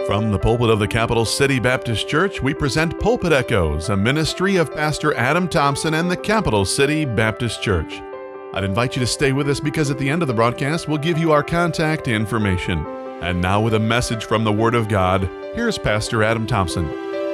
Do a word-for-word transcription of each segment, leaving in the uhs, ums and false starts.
From the pulpit of the Capital City Baptist Church, we present Pulpit Echoes, a ministry of Pastor Adam Thompson and the Capital City Baptist Church. I'd invite you to stay with us because at the end of the broadcast, we'll give you our contact information. And now with a message from the Word of God, here's Pastor Adam Thompson.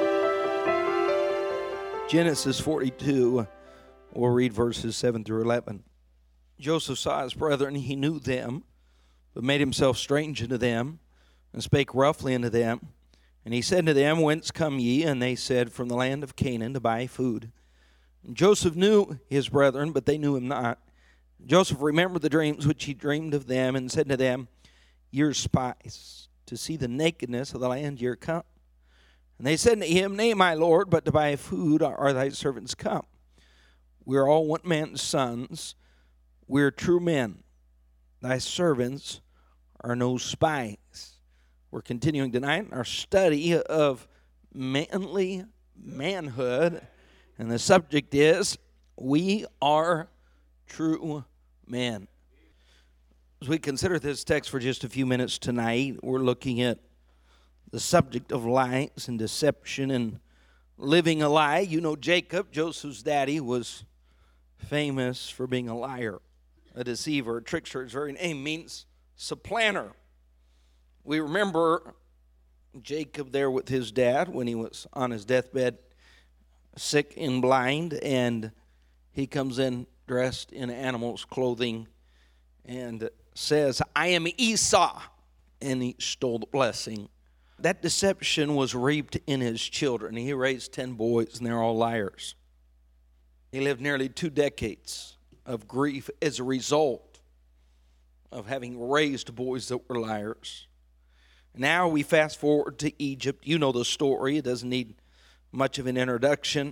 Genesis forty-two, we'll read verses seven through eleven. Joseph saw his brethren, he knew them, but made himself strange unto them, and spake roughly unto them. And he said unto them, Whence come ye? And they said, From the land of Canaan to buy food. And Joseph knew his brethren, but they knew him not. Joseph remembered the dreams which he dreamed of them, and said to them, Ye are spies, to see the nakedness of the land ye are come. And they said unto him, Nay, my lord, but to buy food are thy servants come. We are all one man's sons, we are true men. Thy servants are no spies. We're continuing tonight in our study of manly manhood, and the subject is, we are true men. As we consider this text for just a few minutes tonight, we're looking at the subject of lies and deception and living a lie. You know Jacob, Joseph's daddy, was famous for being a liar, a deceiver, a trickster. His very name means supplanter. We remember Jacob there with his dad when he was on his deathbed, sick and blind, and he comes in dressed in animals' clothing and says, I am Esau, and he stole the blessing. That deception was reaped in his children. He raised ten boys, and they're all liars. He lived nearly two decades of grief as a result of having raised boys that were liars. Now we fast forward to Egypt. You know the story. It doesn't need much of an introduction.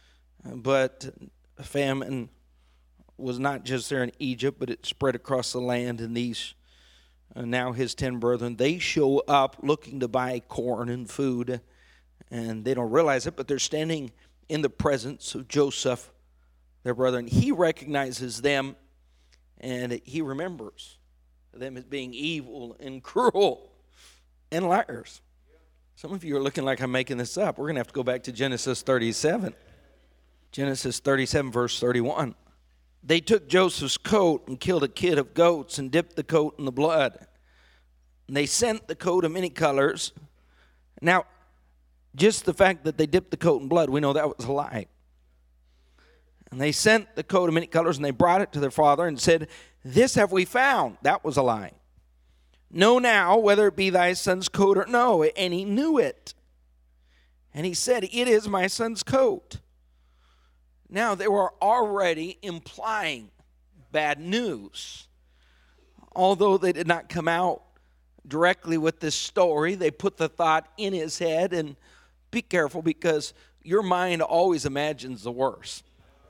But famine was not just there in Egypt, but it spread across the land. And these, uh, now his ten brethren, they show up looking to buy corn and food. And they don't realize it, but they're standing in the presence of Joseph, their brother. And he recognizes them, and he remembers them as being evil and cruel and liars. Some of you are looking like I'm making this up. We're going to have to go back to Genesis thirty-seven. Genesis thirty-seven, verse thirty-one. They took Joseph's coat and killed a kid of goats and dipped the coat in the blood. And they sent the coat of many colors. Now, just the fact that they dipped the coat in blood, we know that was a lie. And they sent the coat of many colors, and they brought it to their father and said, This have we found. That was a lie. Know now whether it be thy son's coat or no. And he knew it. And he said, It is my son's coat. Now they were already implying bad news. Although they did not come out directly with this story, they put the thought in his head. And be careful, because your mind always imagines the worst.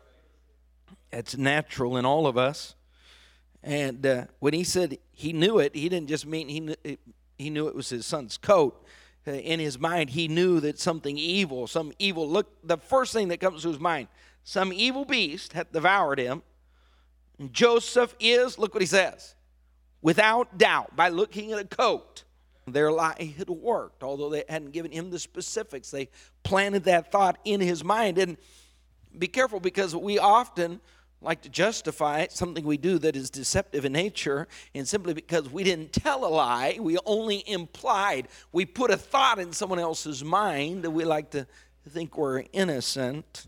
It's natural in all of us. And uh, when he said he knew it, he didn't just mean he knew it, he knew it was his son's coat. Uh, in his mind, he knew that something evil, some evil, look, the first thing that comes to his mind, some evil beast had devoured him. And Joseph is, look what he says, without doubt, by looking at a coat, their lie had worked. Although they hadn't given him the specifics, they planted that thought in his mind. And be careful, because we often like to justify something we do that is deceptive in nature, and simply because we didn't tell a lie, we only implied. We put a thought in someone else's mind that we like to think we're innocent.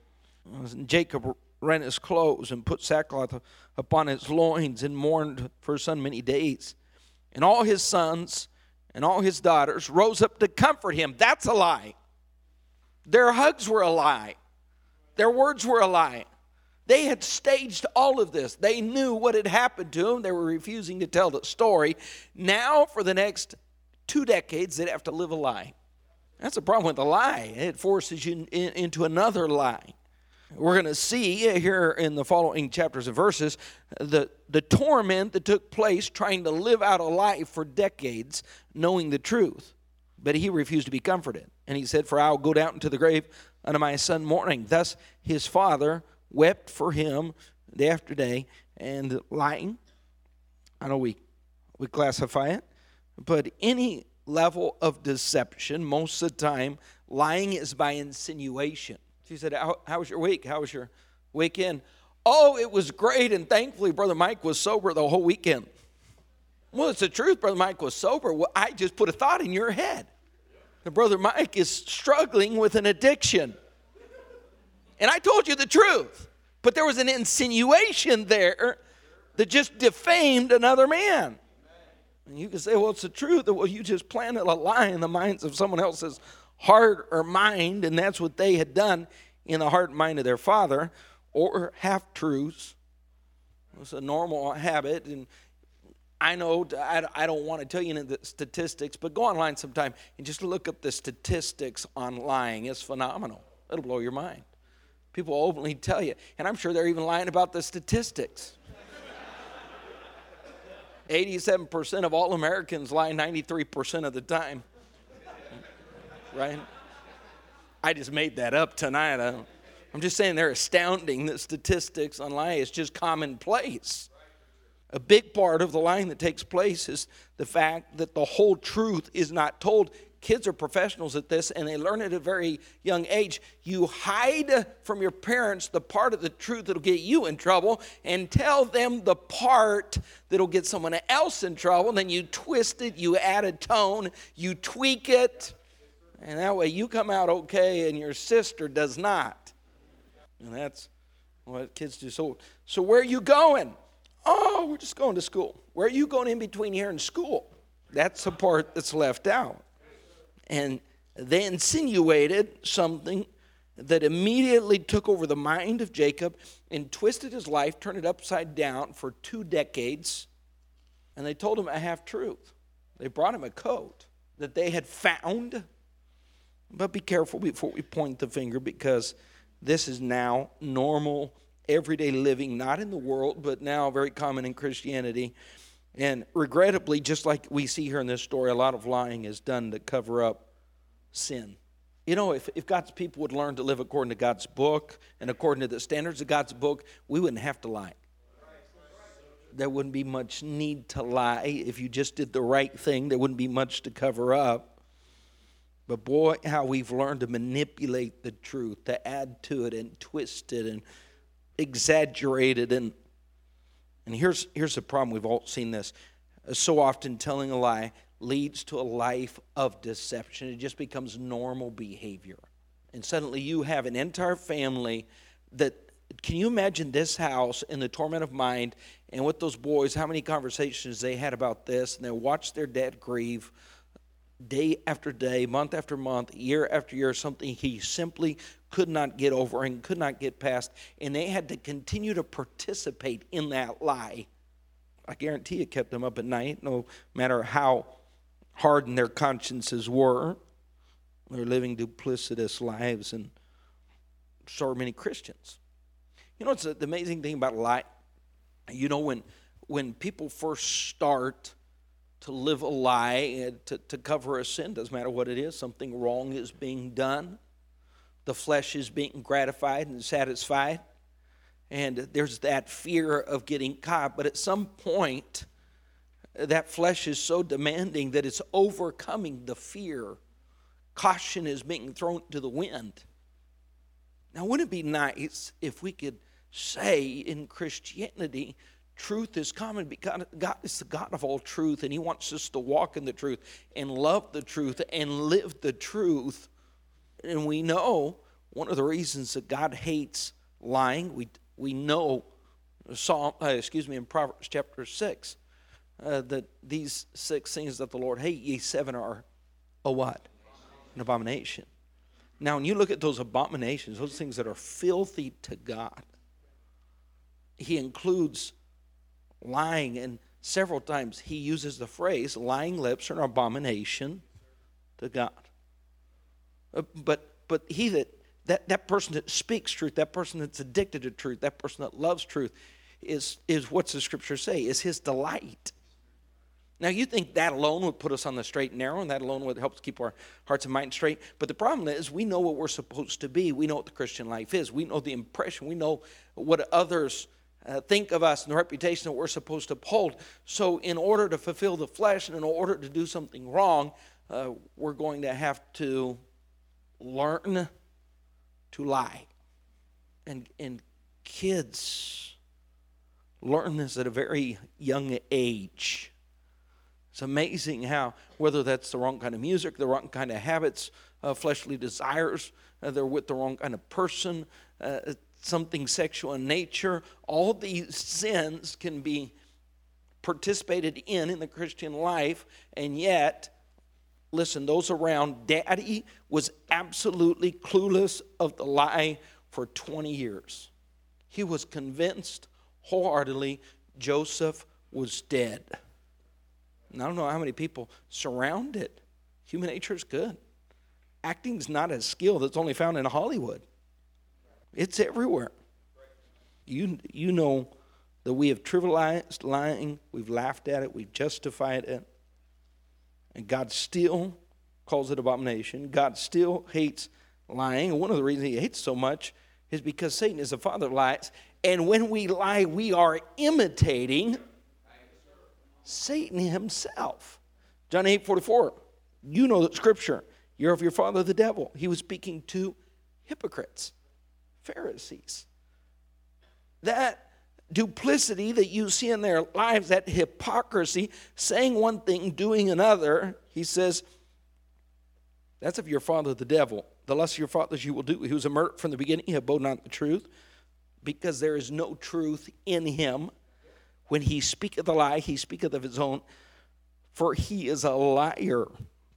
Jacob rent his clothes and put sackcloth upon his loins and mourned for his son many days. And all his sons and all his daughters rose up to comfort him. That's a lie. Their hugs were a lie. Their words were a lie. They had staged all of this. They knew what had happened to them. They were refusing to tell the story. Now, for the next two decades, they'd have to live a lie. That's the problem with a lie. It forces you in, into another lie. We're going to see here in the following chapters and verses the, the torment that took place trying to live out a life for decades, knowing the truth. But he refused to be comforted. And he said, For I will go down into the grave unto my son mourning. Thus his father wept for him day after day. And lying, I know we, we classify it, but any level of deception. Most of the time, lying is by insinuation. She said, how, how was your week? How was your weekend? Oh, it was great, and thankfully, Brother Mike was sober the whole weekend. Well, it's the truth, Brother Mike was sober. Well, I just put a thought in your head. The Brother Mike is struggling with an addiction. And I told you the truth. But there was an insinuation there that just defamed another man. And you can say, well, it's the truth. Well, you just planted a lie in the minds of someone else's heart or mind, and that's what they had done in the heart and mind of their father, or half-truths. It's a normal habit, and I know I don't want to tell you any of the statistics, but go online sometime and just look up the statistics on lying. It's phenomenal. It'll blow your mind. People openly tell you, and I'm sure they're even lying about the statistics. eighty-seven percent of all Americans lie ninety-three percent of the time. Right? I just made that up tonight. I don't, I'm just saying they're astounding. The statistics on lying is just commonplace. A big part of the lying that takes place is the fact that the whole truth is not told. Kids are professionals at this, and they learn at a very young age. You hide from your parents the part of the truth that'll get you in trouble, and tell them the part that'll get someone else in trouble. And then you twist it, you add a tone, you tweak it, and that way you come out okay, and your sister does not. And that's what kids do. So, so where are you going? Oh, we're just going to school. Where are you going in between here and school? That's the part that's left out. And they insinuated something that immediately took over the mind of Jacob and twisted his life, turned it upside down for two decades. And they told him a half-truth. They brought him a coat that they had found. But be careful before we point the finger, because this is now normal, everyday living, not in the world, but now very common in Christianity. And regrettably, just like we see here in this story, a lot of lying is done to cover up sin. You know, if, if God's people would learn to live according to God's book and according to the standards of God's book, we wouldn't have to lie. There wouldn't be much need to lie. If you just did the right thing, there wouldn't be much to cover up. But boy, how we've learned to manipulate the truth, to add to it and twist it and exaggerate it. And And here's, here's the problem. We've all seen this. So often telling a lie leads to a life of deception. It just becomes normal behavior. And suddenly you have an entire family that, can you imagine this house in the torment of mind, and with those boys, how many conversations they had about this, and they watched their dad grieve day after day, month after month, year after year, something he simply could not get over and could not get past, and they had to continue to participate in that lie. I guarantee it kept them up at night, no matter how hardened their consciences were. They're living duplicitous lives, and so are many Christians. You know, it's the amazing thing about lie. You know, when when people first start to live a lie, to, to cover a sin, doesn't matter what it is, something wrong is being done. The flesh is being gratified and satisfied. And there's that fear of getting caught. But at some point, that flesh is so demanding that it's overcoming the fear. Caution is being thrown to the wind. Now, wouldn't it be nice if we could say in Christianity, truth is common because God is the God of all truth, and He wants us to walk in the truth and love the truth and live the truth. And we know one of the reasons that God hates lying, we we know Psalm, uh, excuse me, in Proverbs chapter six, uh, that these six things that the Lord hates, ye seven are a what? An abomination. Now, when you look at those abominations, those things that are filthy to God, He includes lying, and several times He uses the phrase, lying lips are an abomination to God. Uh, but but he that, that, that person that speaks truth, that person that's addicted to truth, that person that loves truth, is, is what's the scripture say, is his delight. Now, you think that alone would put us on the straight and narrow, and that alone would help us keep our hearts and minds straight. But the problem is we know what we're supposed to be. We know what the Christian life is. We know the impression. We know what others uh, think of us and the reputation that we're supposed to uphold. So in order to fulfill the flesh and in order to do something wrong, uh, we're going to have to learn to lie. And, and kids learn this at a very young age. It's amazing how, whether that's the wrong kind of music, the wrong kind of habits, uh, fleshly desires, uh, they're with the wrong kind of person, uh, something sexual in nature, all these sins can be participated in in the Christian life, and yet, listen, those around, Daddy was absolutely clueless of the lie for twenty years. He was convinced wholeheartedly Joseph was dead. And I don't know how many people surround it. Human nature is good. Acting's not a skill that's only found in Hollywood. It's everywhere. You, you know that we have trivialized lying, we've laughed at it, we've justified it, and God still calls it abomination. God still hates lying, and one of the reasons he hates so much is because Satan is the father of lies, and when we lie, we are imitating Satan himself. John eight forty-four, you know the scripture, you're of your father the devil. He was speaking to hypocrites, Pharisees. That duplicity that you see in their lives, that hypocrisy, saying one thing, doing another, he says, that's of your father the devil. The lust of your fathers you will do. He was a murderer from the beginning. He abode not the truth, because there is no truth in him. When he speaketh a lie, he speaketh of his own, for he is a liar.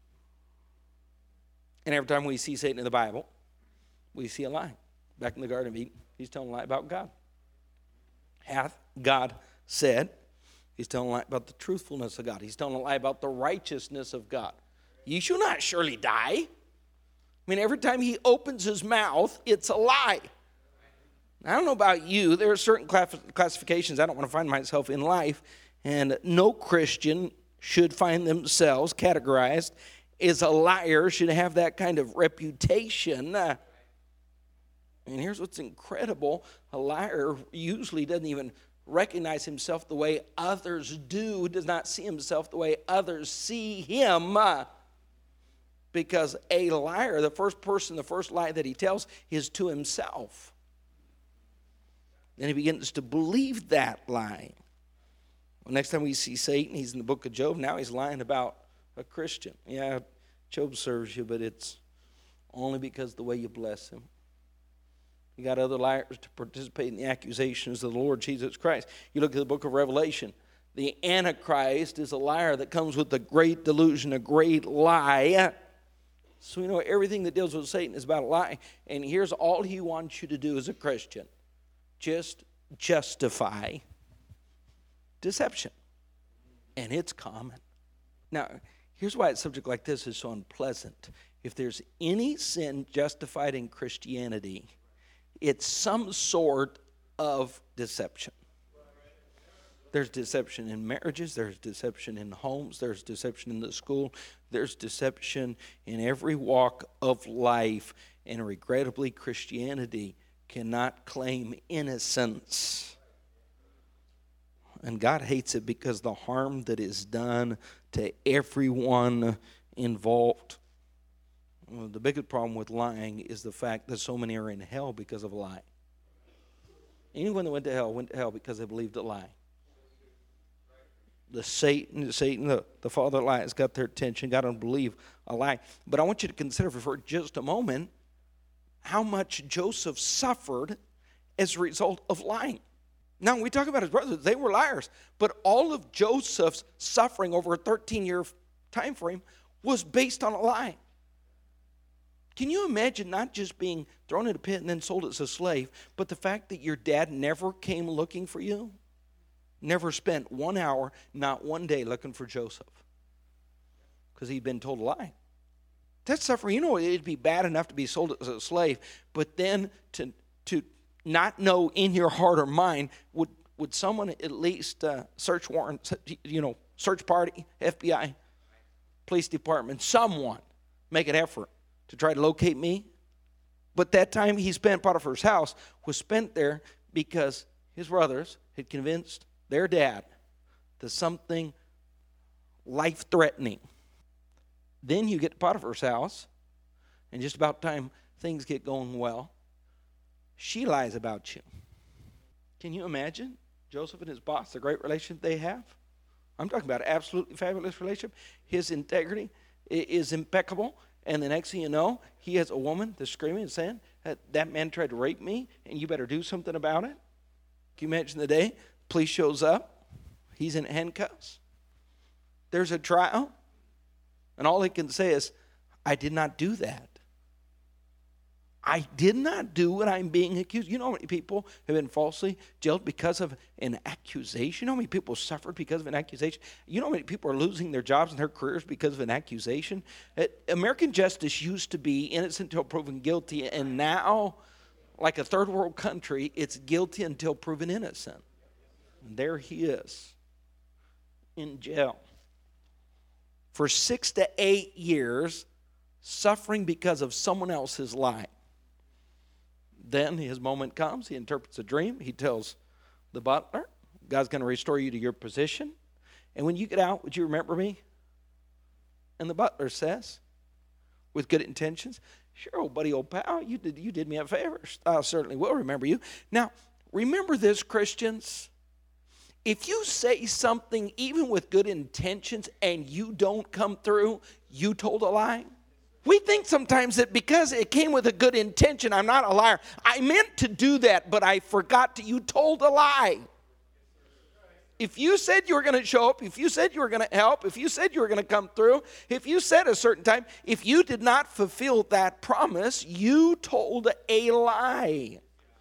And every time we see Satan in the Bible, we see a lie. Back in the Garden of Eden, he's telling a lie about God. Hath God said, he's telling a lie about the truthfulness of God. He's telling a lie about the righteousness of God. You shall not surely die. I mean, every time he opens his mouth, it's a lie. I don't know about you. There are certain classifications I don't want to find myself in life, and no Christian should find themselves categorized as a liar, should have that kind of reputation. And here's what's incredible. A liar usually doesn't even recognize himself the way others do, does not see himself the way others see him. Because a liar, the first person, the first lie that he tells is to himself. Then he begins to believe that lie. Well, next time we see Satan, he's in the book of Job. Now he's lying about a Christian. Yeah, Job serves you, but it's only because of the way you bless him. You got other liars to participate in the accusations of the Lord Jesus Christ. You look at the book of Revelation. The Antichrist is a liar that comes with a great delusion, a great lie. So we know everything that deals with Satan is about a lie. And here's all he wants you to do as a Christian. Just justify deception. And it's common. Now, here's why a subject like this is so unpleasant. If there's any sin justified in Christianity, it's some sort of deception. There's deception in marriages, there's deception in homes, there's deception in the school, there's deception in every walk of life. And regrettably, Christianity cannot claim innocence. And God hates it because the harm that is done to everyone involved. Well, the biggest problem with lying is the fact that so many are in hell because of a lie. Anyone that went to hell went to hell because they believed a lie. The Satan, Satan, the, the father of lies, got their attention, got them to believe a lie. But I want you to consider for just a moment how much Joseph suffered as a result of lying. Now, when we talk about his brothers, they were liars. But all of Joseph's suffering over a thirteen-year time frame was based on a lie. Can you imagine not just being thrown in a pit and then sold as a slave, but the fact that your dad never came looking for you? Never spent one hour, not one day looking for Joseph because he'd been told a lie. That's suffering. You know, it'd be bad enough to be sold as a slave, but then to to not know in your heart or mind, would would someone at least uh, search warrant, you know, search party, F B I, police department, someone make an effort to try to locate me? But that time he spent Potiphar's house was spent there because his brothers had convinced their dad that something life-threatening Then you get to Potiphar's house, and just about time things get going well, she lies about you. Can you imagine Joseph and his boss, the great relationship they have? I'm talking about an absolutely fabulous relationship. His integrity is impeccable. And the next thing you know, he has a woman that's screaming and saying, that, that man tried to rape me, and you better do something about it. Can you imagine the day? Police shows up. He's in handcuffs. There's a trial. And all he can say is, I did not do that. I did not do what I'm being accused. You know how many people have been falsely jailed because of an accusation? You know how many people suffered because of an accusation? You know how many people are losing their jobs and their careers because of an accusation? American justice used to be innocent until proven guilty, and now, like a third world country, it's guilty until proven innocent. And there he is in jail for six to eight years, suffering because of someone else's lie. Then his moment comes. He interprets a dream. He tells the butler, God's going to restore you to your position. And when you get out, would you remember me? And the butler says, with good intentions, sure, old buddy, old pal, you did, you did me a favor. I certainly will remember you. Now, remember this, Christians. If you say something even with good intentions and you don't come through, you told a lie. We think sometimes that because it came with a good intention, I'm not a liar. I meant to do that, but I forgot to. You told a lie. If you said you were going to show up, if you said you were going to help, if you said you were going to come through, if you said a certain time, if you did not fulfill that promise, you told a lie.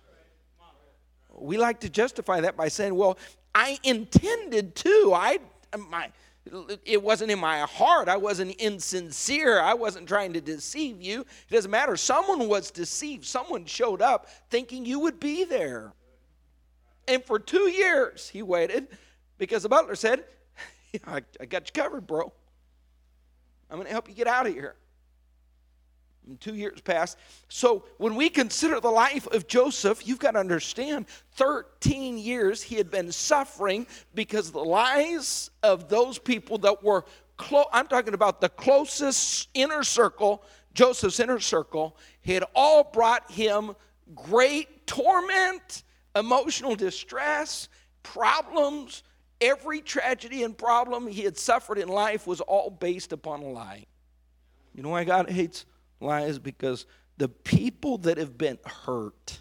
We like to justify that by saying, well, I intended to. I my. It wasn't in my heart. I wasn't insincere. I wasn't trying to deceive you. It doesn't matter. Someone was deceived. Someone showed up thinking you would be there. And for two years he waited because the butler said, I, I got you covered, bro. I'm going to help you get out of here. And two years passed. So when we consider the life of Joseph, you've got to understand, thirteen years he had been suffering because of the lies of those people that were close. I'm talking about the closest inner circle, Joseph's inner circle, had all brought him great torment, emotional distress, problems. Every tragedy and problem he had suffered in life was all based upon a lie. You know why God hates lies? Because the people that have been hurt,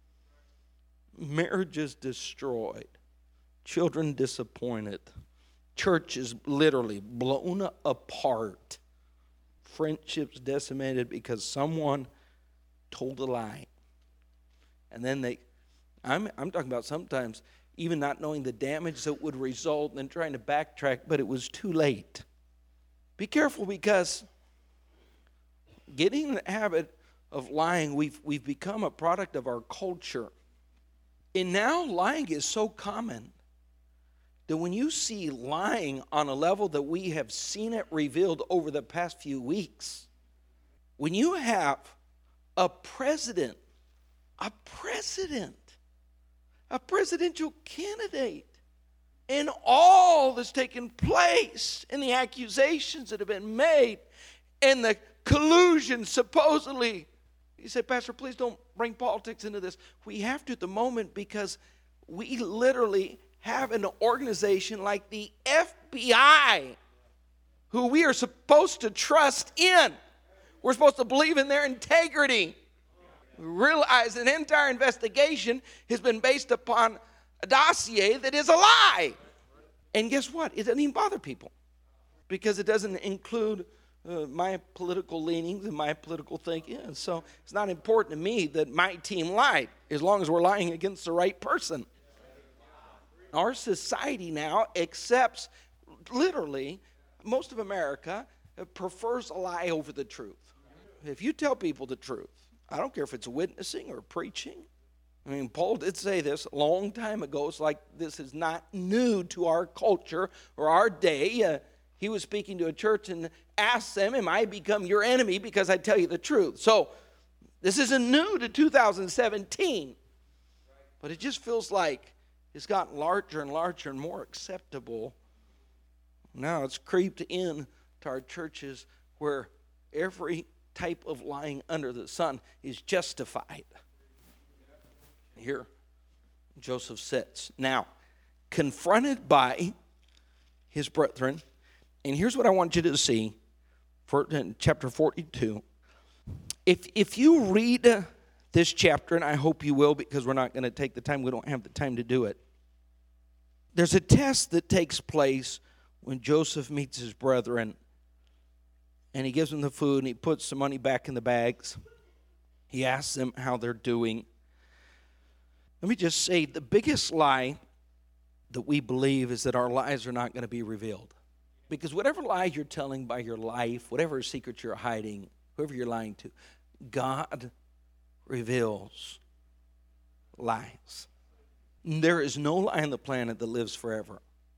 marriages destroyed, children disappointed, churches literally blown apart, friendships decimated because someone told a lie. And then they, I'm, I'm talking about sometimes even not knowing the damage that would result and then trying to backtrack, but it was too late. Be careful, because getting in the habit of lying, we've, we've become a product of our culture. And now lying is so common that when you see lying on a level that we have seen it revealed over the past few weeks, when you have a president, a president, a presidential candidate, and all that's taken place and the accusations that have been made and the collusion supposedly. You say, Pastor, please don't bring politics into this. We have to at the moment, because we literally have an organization like the F B I who we are supposed to trust in. We're supposed to believe in their integrity. We realize an entire investigation has been based upon a dossier that is a lie. And guess what? It doesn't even bother people, because it doesn't include Uh, my political leanings and my political thinking. And so it's not important to me that my team lied, as long as we're lying against the right person. Our society now accepts, literally, most of America prefers a lie over the truth. If you tell people the truth, I don't care if it's witnessing or preaching. I mean, Paul did say this a long time ago. It's like this is not new to our culture or our day. Uh, He was speaking to a church and asked them, am I become your enemy because I tell you the truth? So this isn't new to two thousand seventeen. But it just feels like it's gotten larger and larger and more acceptable. Now it's creeped in to our churches where every type of lying under the sun is justified. Here, Joseph sits. Now, confronted by his brethren, and here's what I want you to see for in chapter forty-two. If if you read this chapter, and I hope you will because we're not going to take the time, we don't have the time to do it. There's a test that takes place when Joseph meets his brethren, and he gives them the food, and he puts the money back in the bags. He asks them how they're doing. Let me just say, the biggest lie that we believe is that our lies are not going to be revealed. Because whatever lie you're telling by your life, whatever secret you're hiding, whoever you're lying to, God reveals lies. There is no lie on the planet that lives forever.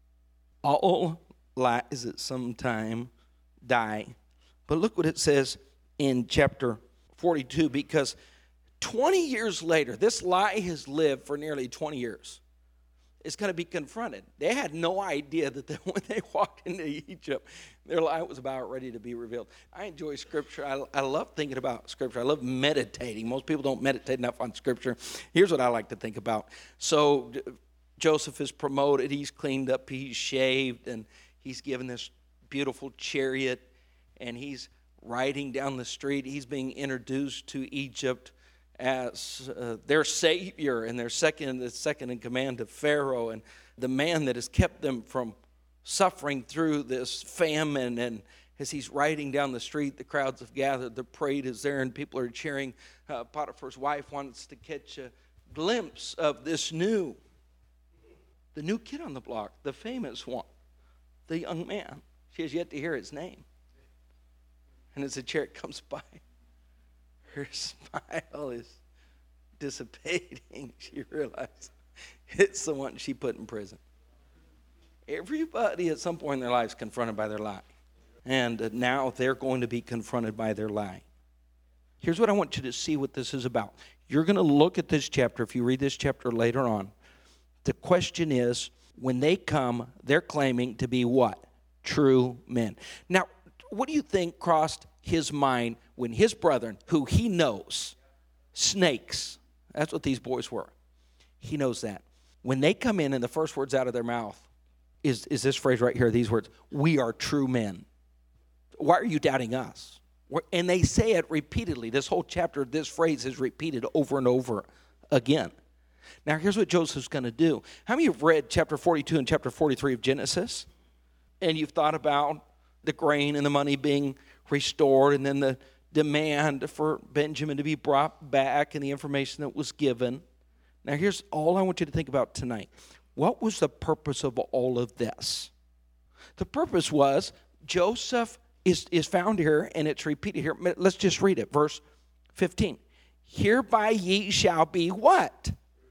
All lies at some time die. But look what it says in chapter forty-two, because twenty years later, this lie has lived for nearly twenty years. It's going to be confronted. They had no idea that they, when they walked into Egypt, their lie was about ready to be revealed. I enjoy Scripture. I, I love thinking about Scripture. I love meditating. Most people don't meditate enough on Scripture. Here's what I like to think about. So Joseph is promoted. He's cleaned up. He's shaved. And he's given this beautiful chariot. And he's riding down the street. He's being introduced to Egypt as uh, their savior and their second, the second in command of Pharaoh, and the man that has kept them from suffering through this famine. And as he's riding down the street, the crowds have gathered, the parade is there, and people are cheering. Uh, Potiphar's wife wants to catch a glimpse of this new, the new kid on the block, the famous one, the young man. She has yet to hear his name. And as the chariot comes by, her smile is dissipating. She realizes it's the one she put in prison. Everybody at some point in their life is confronted by their lie. And now they're going to be confronted by their lie. Here's what I want you to see what this is about. You're going to look at this chapter. If you read this chapter later on, the question is, when they come, they're claiming to be what? True men. Now, what do you think crossed his mind when his brethren, who he knows, snakes, that's what these boys were. He knows that. When they come in and the first words out of their mouth is, is this phrase right here, these words, we are true men. Why are you doubting us? And they say it repeatedly. This whole chapter, this phrase is repeated over and over again. Now, here's what Joseph's going to do. How many have read chapter forty-two and chapter forty-three of Genesis? And you've thought about the grain and the money being restored, and then the demand for Benjamin to be brought back and the information that was given. Now, here's all I want you to think about tonight. What was the purpose of all of this? The purpose was Joseph is, is found here, and it's repeated here. Let's just read it. Verse fifteen. Hereby ye shall be what?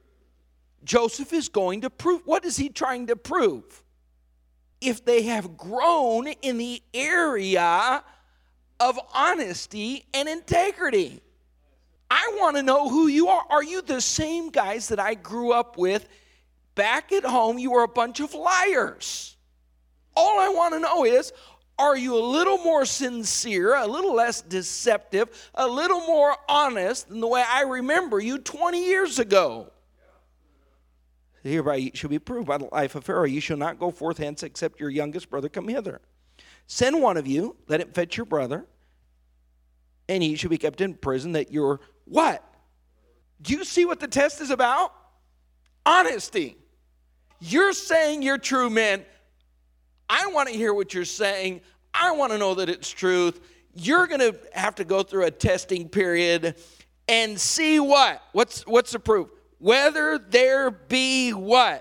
Joseph is going to prove. What is he trying to prove? If they have grown in the area of honesty and integrity. I want to know who you are. Are you the same guys that I grew up with back at home? You were a bunch of liars. All I want to know is, are you a little more sincere, a little less deceptive, a little more honest than the way I remember you twenty years ago? Hereby you shall be proved by the life of Pharaoh. You shall not go forth hence except your youngest brother come hither. Send one of you, let him fetch your brother, and he shall be kept in prison that you're what? Do you see what the test is about? Honesty. You're saying you're true men. I want to hear what you're saying. I want to know that it's truth. You're going to have to go through a testing period and see what? What's, what's the proof? Whether there be what?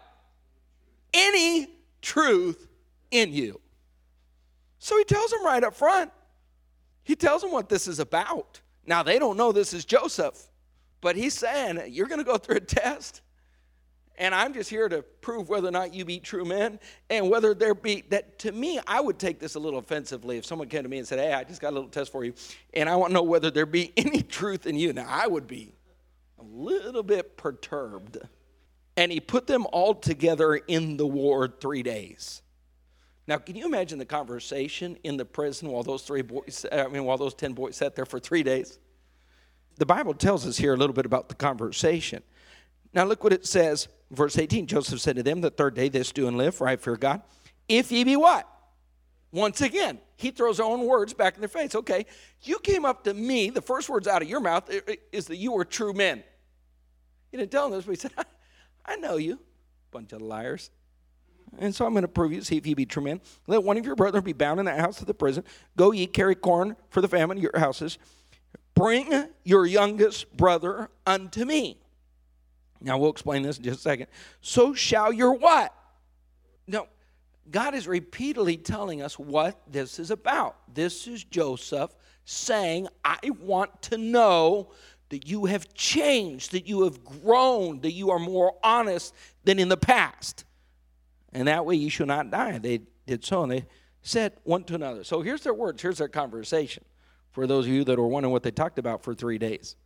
Any truth in you. So he tells them right up front. He tells them what this is about. Now, they don't know this is Joseph, but he's saying, you're going to go through a test, and I'm just here to prove whether or not you be true men, and whether there be, that to me, I would take this a little offensively if someone came to me and said, hey, I just got a little test for you, and I want to know whether there be any truth in you. Now, I would be a little bit perturbed. And he put them all together in the ward three days. Now, can you imagine the conversation in the prison while those three boys, I mean, while those ten boys sat there for three days? The Bible tells us here a little bit about the conversation. Now, look what it says, verse eighteen. Joseph said to them, the third day, this do and live, for I fear God. If ye be what? Once again, he throws our own words back in their face. Okay, you came up to me, the first words out of your mouth is that you were true men. He didn't tell them this, but he said, I know you, bunch of liars. And so I'm going to prove you, see if ye be true men. Let one of your brethren be bound in the house of the prison. Go ye, carry corn for the famine of your houses. Bring your youngest brother unto me. Now, we'll explain this in just a second. So shall your what? No, God is repeatedly telling us what this is about. This is Joseph saying, I want to know that you have changed, that you have grown, that you are more honest than in the past. And that way you shall not die. They did so, and they said one to another. So here's their words. Here's their conversation. For those of you that are wondering what they talked about for three days.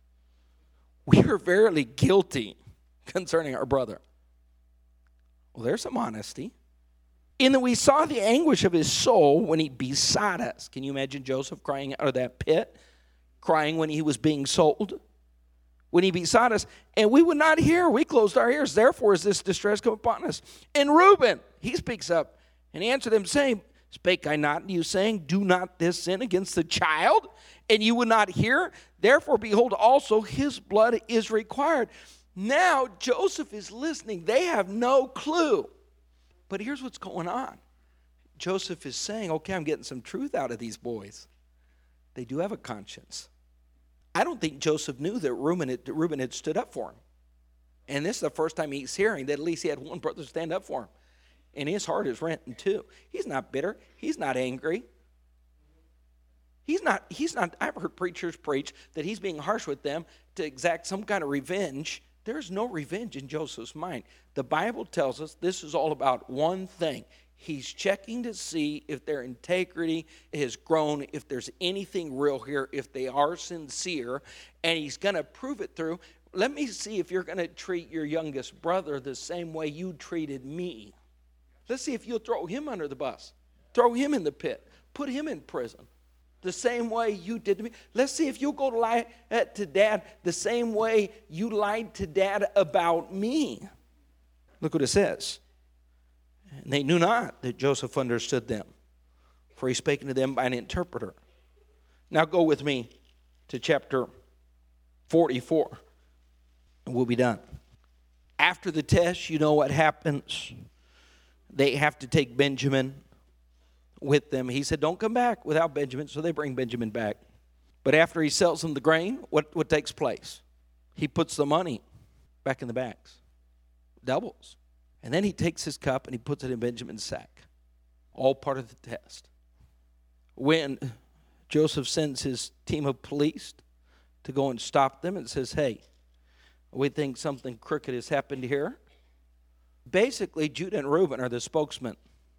We are verily guilty concerning our brother. Well, there's some honesty. In that we saw the anguish of his soul when he besought us. Can you imagine Joseph crying out of that pit? Crying when he was being sold? When he besought us, and we would not hear. We closed our ears. Therefore is this distress come upon us. And Reuben, he speaks up and answered them, saying, Spake I not to you, saying, Do not this sin against the child? And you would not hear. Therefore, behold, also his blood is required. Now Joseph is listening. They have no clue. But here's what's going on. Joseph is saying, okay, I'm getting some truth out of these boys. They do have a conscience. I don't think Joseph knew that Reuben had, Reuben had stood up for him. And this is the first time he's hearing that at least he had one brother stand up for him. And his heart is rent in two. He's not bitter. He's not angry. He's not, he's not, I've heard preachers preach that he's being harsh with them to exact some kind of revenge. There's no revenge in Joseph's mind. The Bible tells us this is all about one thing. He's checking to see if their integrity has grown, if there's anything real here, if they are sincere, and he's going to prove it through. Let me see if you're going to treat your youngest brother the same way you treated me. Let's see if you'll throw him under the bus, throw him in the pit, put him in prison the same way you did to me. Let's see if you'll go to lie to Dad the same way you lied to Dad about me. Look what it says. And they knew not that Joseph understood them, for he spake unto them by an interpreter. Now go with me to chapter forty-four, and we'll be done. After the test, you know what happens. They have to take Benjamin with them. He said, don't come back without Benjamin, so they bring Benjamin back. But after he sells them the grain, what, what takes place? He puts the money back in the bags, doubles. And then he takes his cup and he puts it in Benjamin's sack. All part of the test. When Joseph sends his team of police to go and stop them and says, hey, we think something crooked has happened here. Basically, Judah and Reuben are the spokesmen.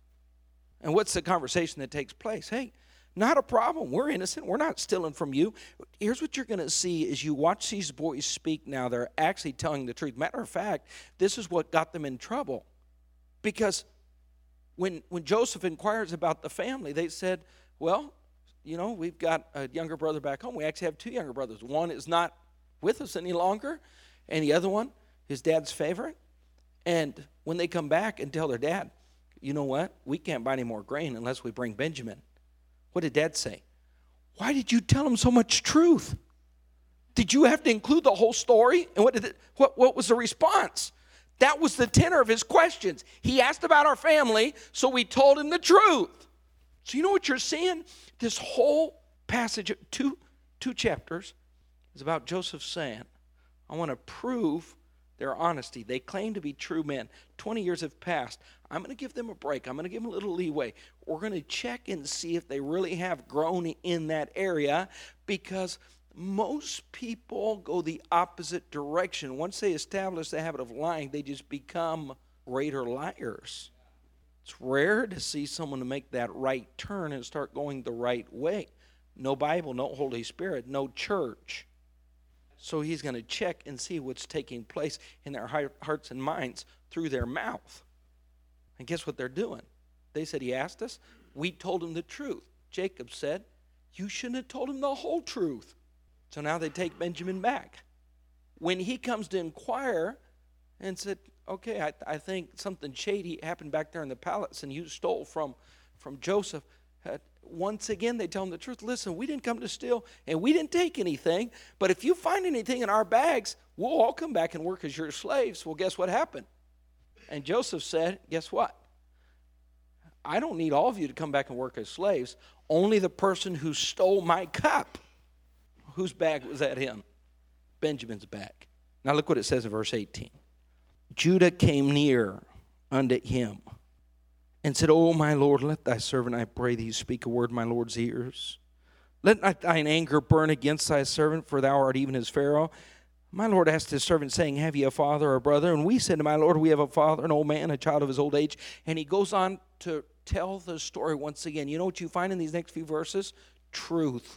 And what's the conversation that takes place? Hey, not a problem. We're innocent. We're not stealing from you. Here's what you're going to see as you watch these boys speak now. They're actually telling the truth. Matter of fact, this is what got them in trouble. Because when, when Joseph inquires about the family, they said, well, you know, we've got a younger brother back home. We actually have two younger brothers. One is not with us any longer, and the other one is Dad's favorite. And when they come back and tell their dad, you know what? We can't buy any more grain unless we bring Benjamin. What did Dad say? Why did you tell him so much truth? Did you have to include the whole story? And what did it, what, what was the response? That was the tenor of his questions. He asked about our family, so we told him the truth. So you know what you're seeing? This whole passage, two, two chapters, is about Joseph saying, I want to prove their honesty. They claim to be true men. twenty years have passed. I'm going to give them a break. I'm going to give them a little leeway. We're going to check and see if they really have grown in that area, because most people go the opposite direction. Once they establish the habit of lying, they just become greater liars. It's rare to see someone to make that right turn and start going the right way. No Bible, no Holy Spirit, no church. So he's going to check and see what's taking place in their hearts and minds through their mouth. And guess what they're doing? They said, he asked us. We told him the truth. Jacob said, you shouldn't have told him the whole truth. So now they take Benjamin back. When he comes to inquire and said, okay, I, I think something shady happened back there in the palace and you stole from, from Joseph. Uh, once again, they tell him the truth. Listen, we didn't come to steal and we didn't take anything. But if you find anything in our bags, we'll all come back and work as your slaves. Well, guess what happened? And Joseph said, guess what? I don't need all of you to come back and work as slaves. Only the person who stole my cup. Whose bag was that in? Benjamin's bag. Now look what it says in verse eighteen. Judah came near unto him and said, O my Lord, let thy servant, I pray thee, speak a word in my Lord's ears. Let not thine anger burn against thy servant, for thou art even as Pharaoh. My Lord asked his servant, saying, have ye a father or a brother? And we said to my Lord, we have a father, an old man, a child of his old age. And he goes on to tell the story once again. You know what you find in these next few verses? Truth.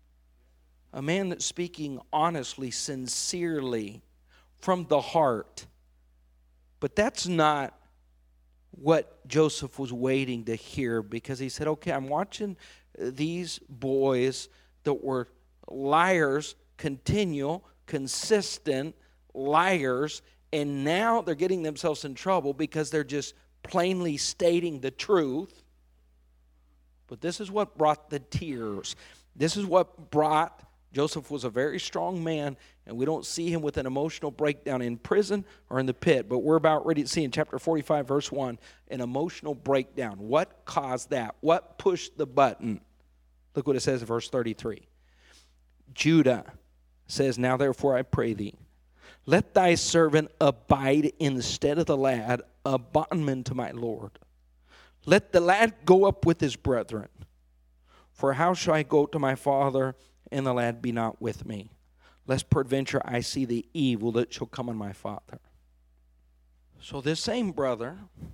A man that's speaking honestly, sincerely, from the heart. But that's not what Joseph was waiting to hear, because he said, okay, I'm watching these boys that were liars, continual, consistent liars, and now they're getting themselves in trouble because they're just plainly stating the truth. But this is what brought the tears. This is what brought, Joseph was a very strong man, and we don't see him with an emotional breakdown in prison or in the pit, but we're about ready to see in chapter forty-five, verse one, an emotional breakdown. What caused that? What pushed the button? Look what it says in verse thirty-three. Judah says, now therefore I pray thee, let thy servant abide instead of the lad, a bondman to my Lord. Let the lad go up with his brethren. For how shall I go to my father, and the lad be not with me? Lest peradventure I see the evil that shall come on my father. So this same brother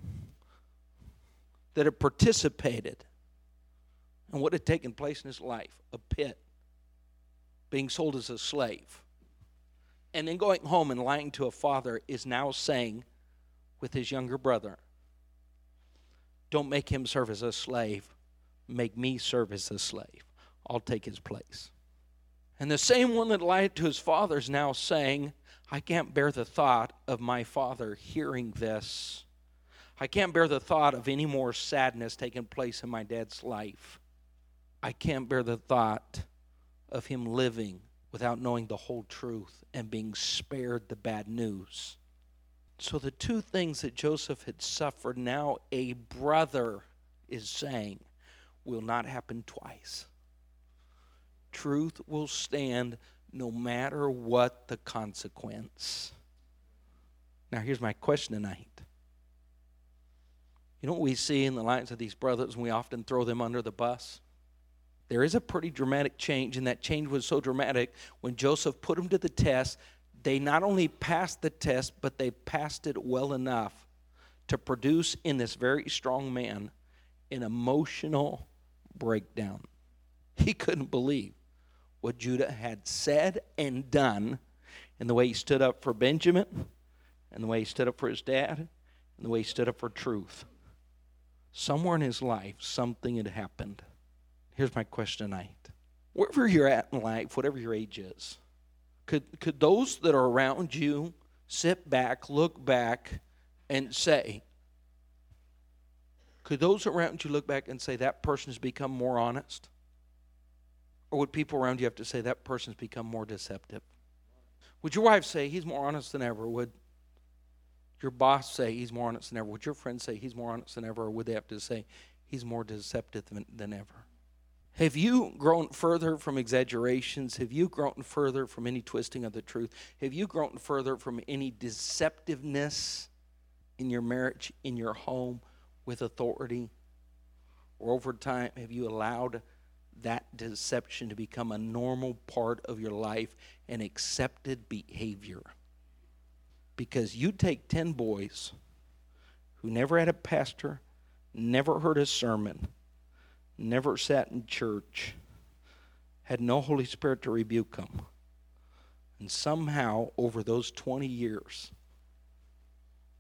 that had participated in what had taken place in his life, a pit, being sold as a slave, and then going home and lying to a father, is now saying with his younger brother, don't make him serve as a slave, make me serve as a slave. I'll take his place. And the same one that lied to his father is now saying, I can't bear the thought of my father hearing this. I can't bear the thought of any more sadness taking place in my dad's life. I can't bear the thought of him living without knowing the whole truth and being spared the bad news. So the two things that Joseph had suffered, now a brother is saying, will not happen twice. Truth will stand no matter what the consequence. Now here's my question tonight. You know what we see in the lives of these brothers, and we often throw them under the bus? There is a pretty dramatic change, and that change was so dramatic when Joseph put them to the test. They not only passed the test, but they passed it well enough to produce in this very strong man an emotional breakdown. He couldn't believe what Judah had said and done, and the way he stood up for Benjamin, and the way he stood up for his dad, and the way he stood up for truth. Somewhere in his life, something had happened. Here's my question tonight. Wherever you're at in life, whatever your age is, could, could those that are around you sit back, look back, and say, could those around you look back and say, that person has become more honest? Or would people around you have to say, that person's become more deceptive? Would your wife say, he's more honest than ever? Would your boss say, he's more honest than ever? Would your friends say, he's more honest than ever? Or would they have to say, he's more deceptive than, than ever? Have you grown further from exaggerations? Have you grown further from any twisting of the truth? Have you grown further from any deceptiveness in your marriage, in your home, with authority? Or over time, have you allowed that deception to become a normal part of your life and accepted behavior? Because you take ten boys who never had a pastor, never heard a sermon, never sat in church, had no Holy Spirit to rebuke them, and somehow over those twenty years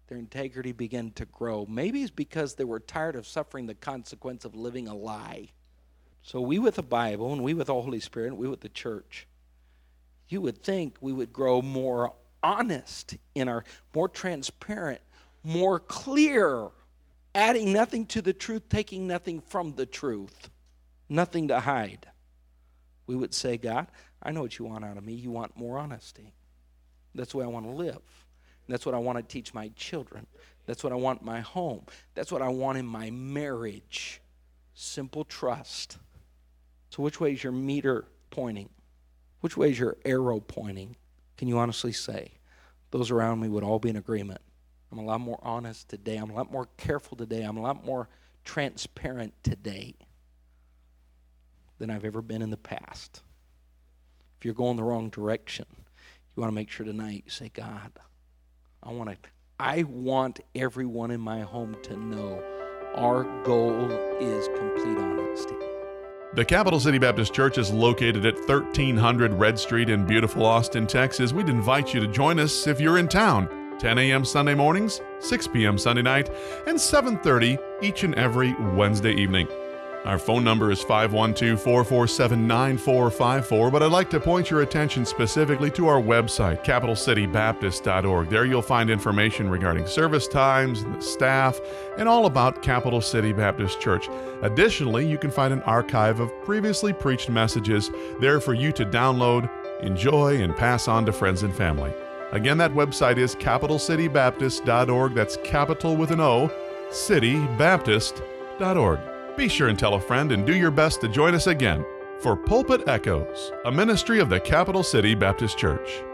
their integrity began to grow. Maybe it's because they were tired of suffering the consequence of living a lie. So we with the Bible, and we with the Holy Spirit, and we with the church, you would think we would grow more honest in our, more transparent, more clear, adding nothing to the truth, taking nothing from the truth, nothing to hide. We would say, God, I know what you want out of me. You want more honesty. That's the way I want to live. That's what I want to teach my children. That's what I want in my home. That's what I want in my marriage. Simple trust. So which way is your meter pointing? Which way is your arrow pointing? Can you honestly say? Those around me would all be in agreement. I'm a lot more honest today. I'm a lot more careful today. I'm a lot more transparent today than I've ever been in the past. If you're going the wrong direction, you want to make sure tonight you say, God, I want to, I want everyone in my home to know our goal is complete honesty. The Capital City Baptist Church is located at thirteen hundred Red Street in beautiful Austin, Texas. We'd invite you to join us if you're in town. ten a.m. Sunday mornings, six p.m. Sunday night, and seven thirty each and every Wednesday evening. Our phone number is five one two, four four seven, nine four five four, but I'd like to point your attention specifically to our website, capital city baptist dot org. There you'll find information regarding service times, and the staff, and all about Capital City Baptist Church. Additionally, you can find an archive of previously preached messages there for you to download, enjoy, and pass on to friends and family. Again, that website is capital city baptist dot org. That's capital with an O, city baptist dot org. Be sure and tell a friend and do your best to join us again for Pulpit Echoes, a ministry of the Capital City Baptist Church.